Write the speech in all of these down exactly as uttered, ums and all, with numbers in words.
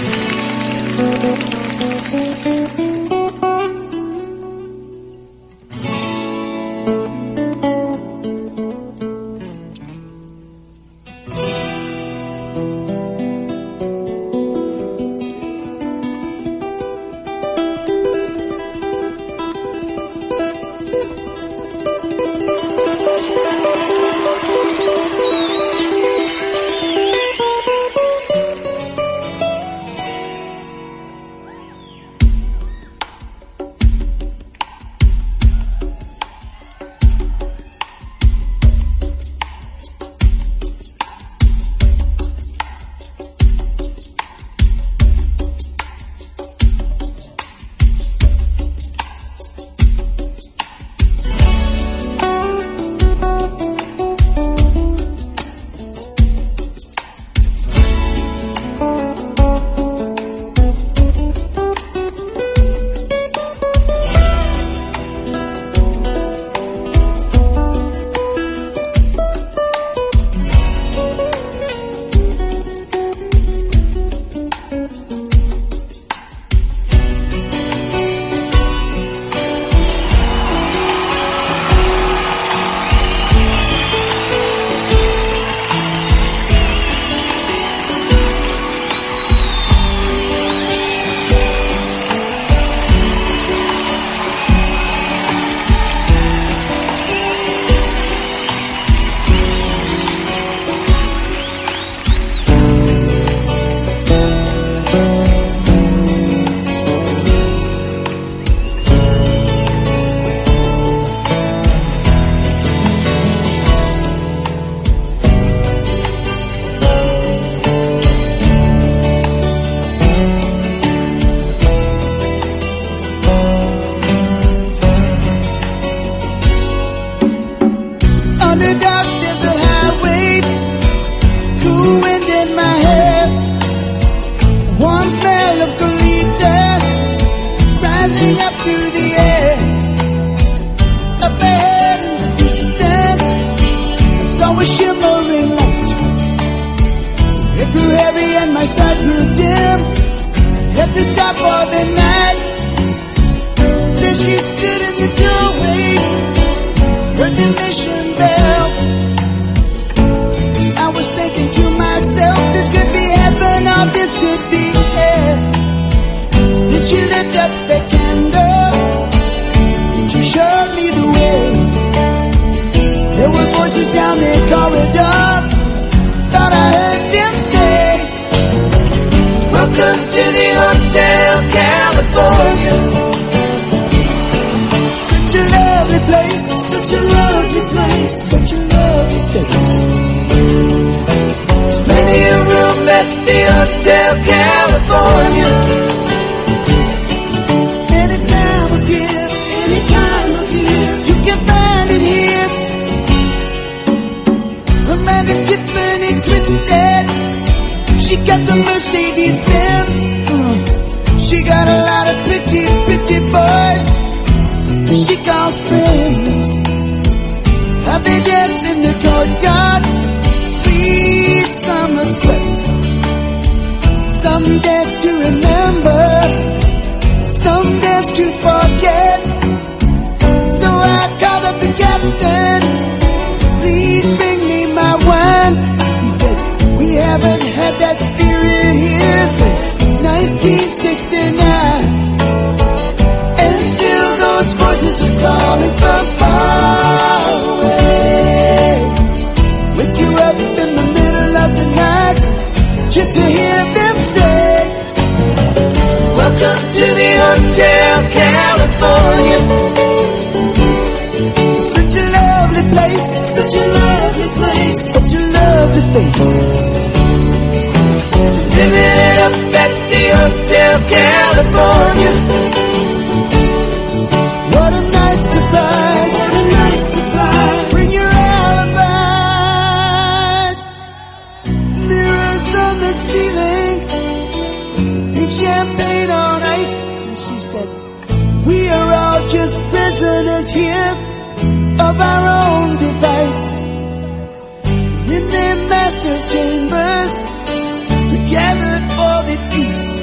Chambers, we gathered for the feast.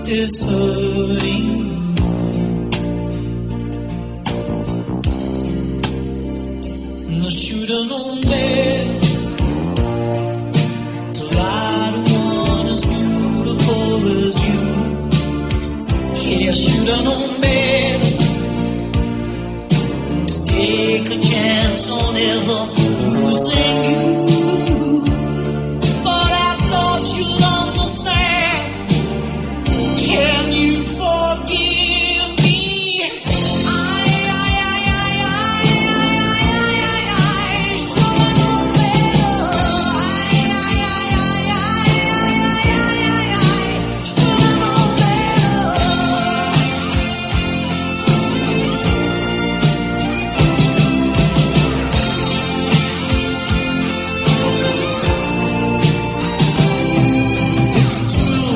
is hurting you. And I should have known better to lie to one as beautiful as you. Yeah, I should have known better to take a chance on ever losing you. But I thought you'd understand. Can you forgive me? I, I, I, I, I, I, I, I, I should have known better. I, I, I, I, I, I, I, I, should have known better. It's true.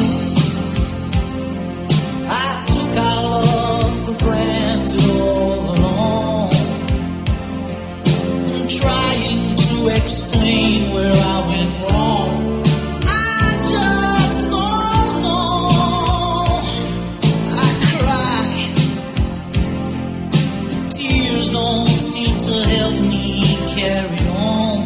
I took our love for granted all along. I'm trying to explain where I went wrong. I just don't know. I cry. Tears don't seem to help me carry on.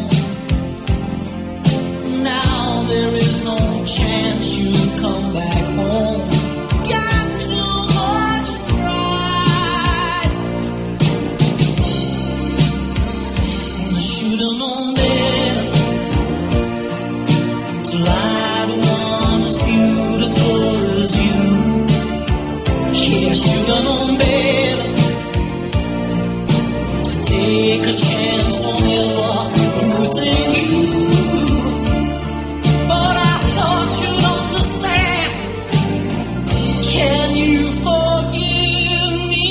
Now there is no chance you'll come back home. Got too much pride. And I should have known better to lie to one as beautiful as you. Yeah, I should have known better to take a chance on ever losing you. But I thought you'd understand. Can you forgive me?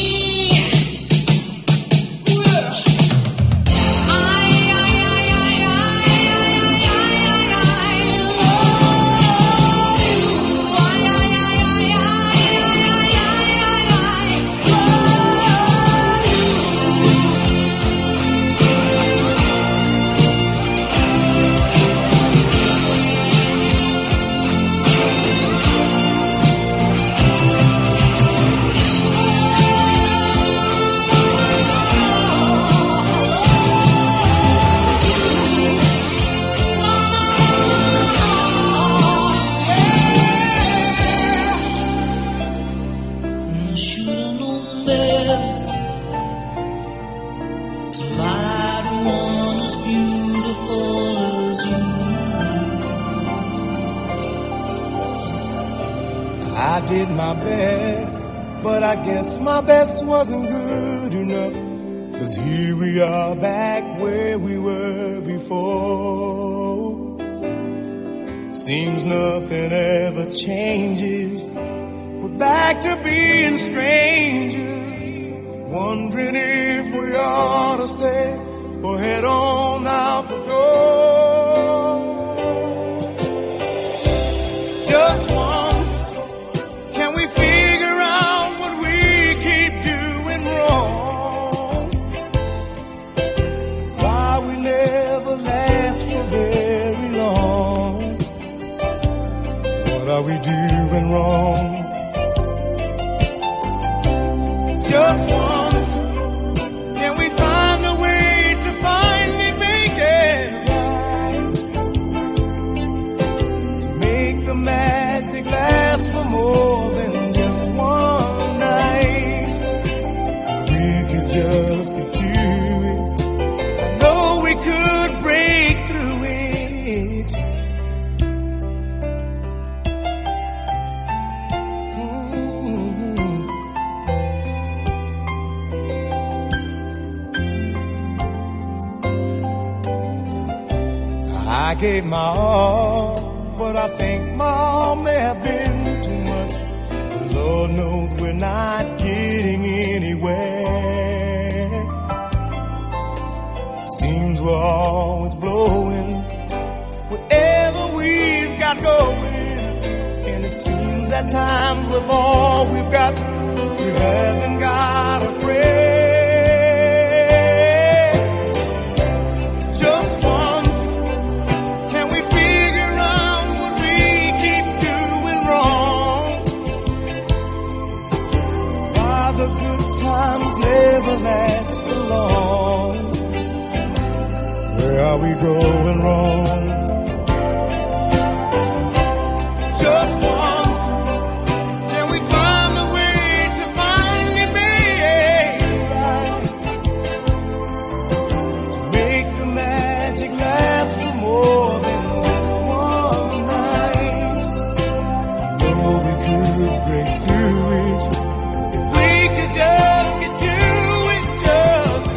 Well, I, I, I, I, I, I, I, I, I love you. I, I, I, I, I, I, I, I, I love you. And I should have known better to lie to one as beautiful as you. I did my best, but I guess my best wasn't good enough. 'Cause here we are back where we were before. Seems nothing ever changes. We're back to being strangers. Wondering if we ought to stay or head on out the door. Just once, can we figure out what we keep doing wrong? Why we never last for very long? What are we doing wrong? Just once, can we find a way to finally make it right? Make the magic last for more than just one night. We could just get to it. I know we could break through it. Mm. I gave my all, but I think my all may have been too much. The Lord knows we're not getting anywhere. Seems we're always blowing whatever we've got going. And it seems at times with all we've got, we haven't got a prayer. Just once, can we figure out what we keep doing wrong? are we going wrong? Just once, can we find a way to finally make right? To make the magic last for more than just one night. I know we could break through it if we could just get to it just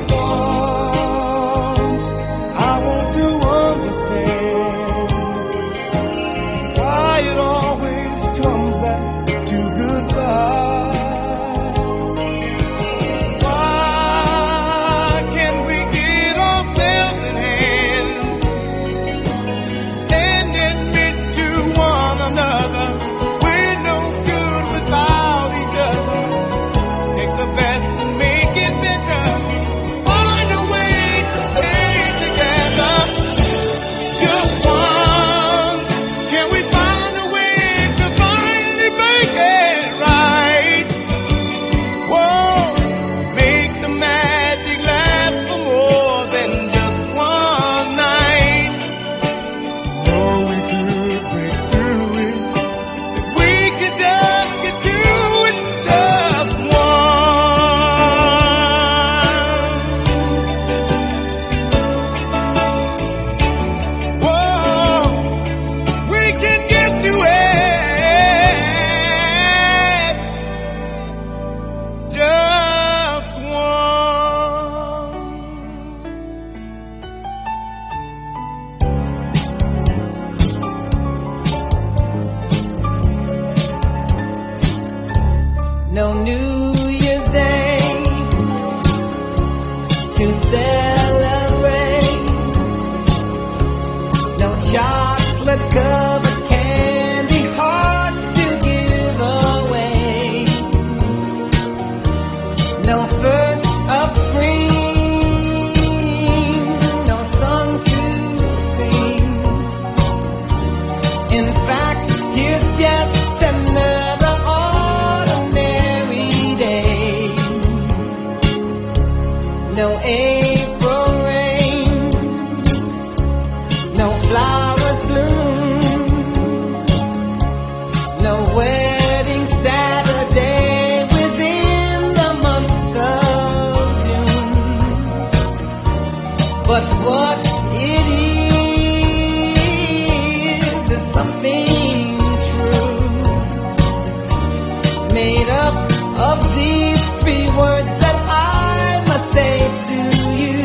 once. I want to understand why it always comes back to goodbye. Why can't we get ourselves in hand and admit to one another we're no good without each other? Take the best and make it better. Find a way to stay together. Just once, can we find a way to finally make it right? Whoa, make the magic last for more than just one night. Oh, we could break through it if we could just get to it just once. Whoa, we can get to it just once. No New Year's Day to celebrate. No chocolate covered candy hearts to give away. No first of spring, no song to sing. In fact, here's just another ordinary day. No April rain, no flowers bloom, no wedding Saturday within the month of June. But what it is is something true, made up of these three words that I must say to you.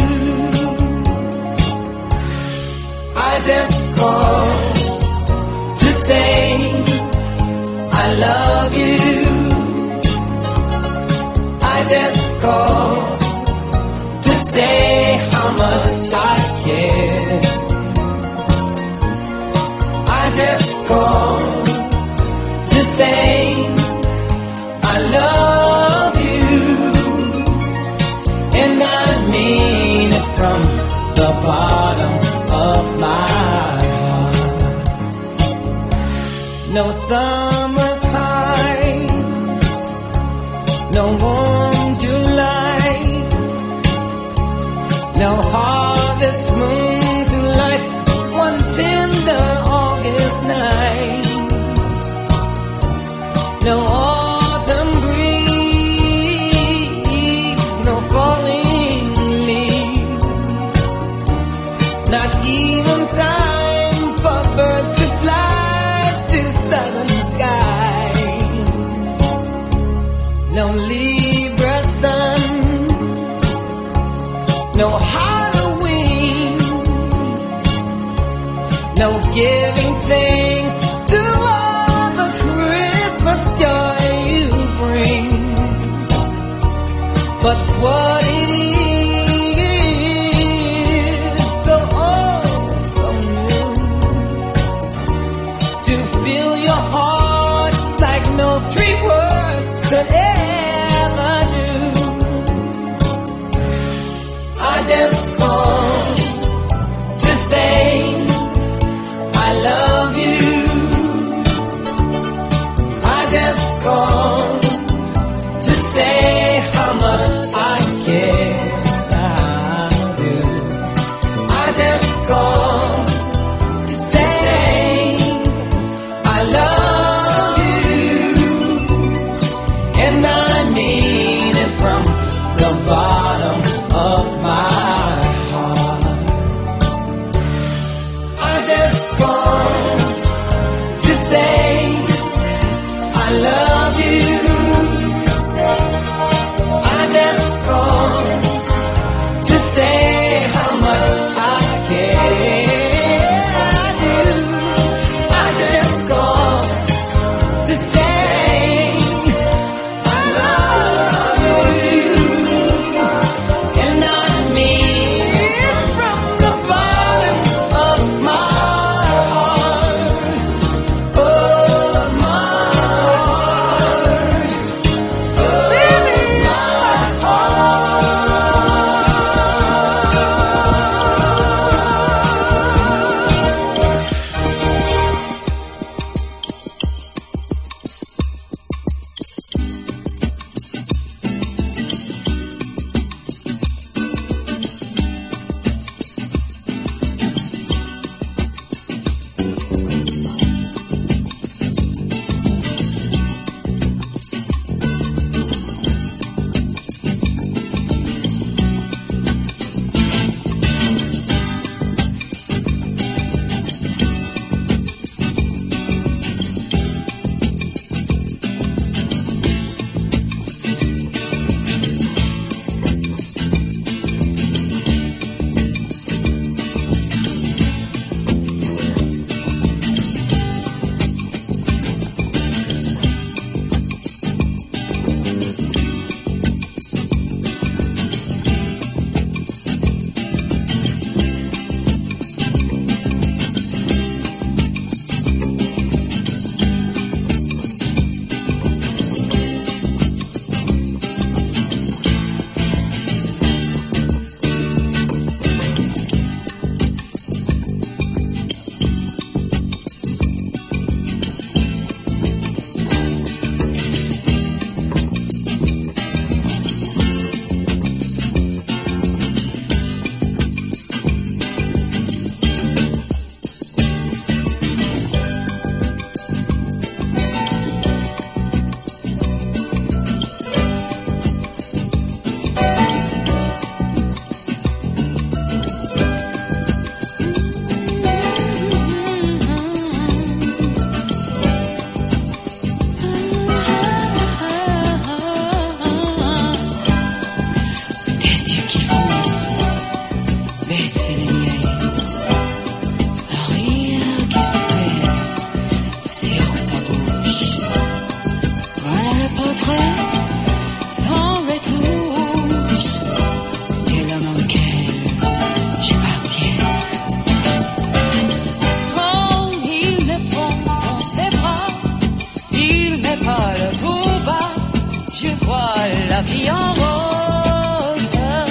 I just called to say I love you. I just called to say how much I care. I just called to say I love you, and I mean it from the bottom of my heart. No summer's high, no warm July, no harvest moon to light one tender August night. No autumn breeze, no falling leaves, not even time for birds to fly to southern skies. No Libra sun, no Halloween, no giving thanks to all the Christmas joy you bring. But what it is, so oh, so new, to fill your heart like no three words could ever do. I just called to say I love you. I just called to say how much I care. I do. I just called love you, and I mean it from the bottom of my heart. I just want to say I love you. I just want to say how much I care. La vie en rose,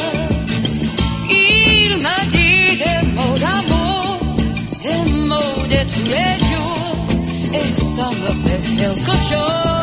il m'a dit des mots d'amour, des mots de tous les jours, et ça me fait quelque chose.